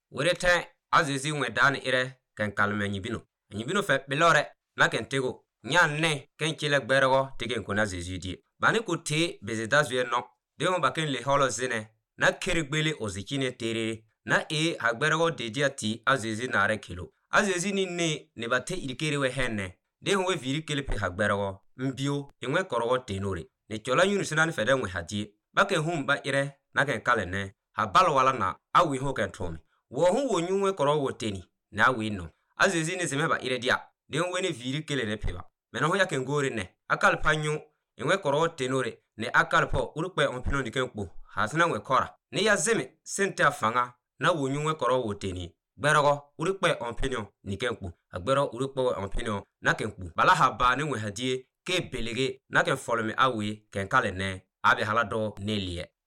Werete azezi wedane ire ken kalme nyibino fe bilore na ken tego nyanne ken kile gberego tegen kona zezidi bani ko te bezeda zuye no de on baken le holo zine na kerigbele ozikine tere na hagberego dejiati azezi nare kilo azezi ne bate irikere we henne de on we viri kelepe hagberego mbio enwe korogo tenore ne chola yunu sinan fede nwe hadie baken humba ire na ken kalene habalo wala na awi ho ken tomi wo hu wo nyunwe korogo teni na awi no azezi ne semeba ire dia de on we ne viri kele ne peba mena ho ya ken gore ne akal panyu enwe korogo tenore ne akal po urukpe onpino dikenpo hasna nwe kora ne ya zeme sente afanga na wo nyunwe korogo teni gberogo urukpe onpino nikenpo agbero urukpe onpino na kenpo bala haba ne nwe hadie ke belege na ken folme awi ken kale ne abi halado ne liye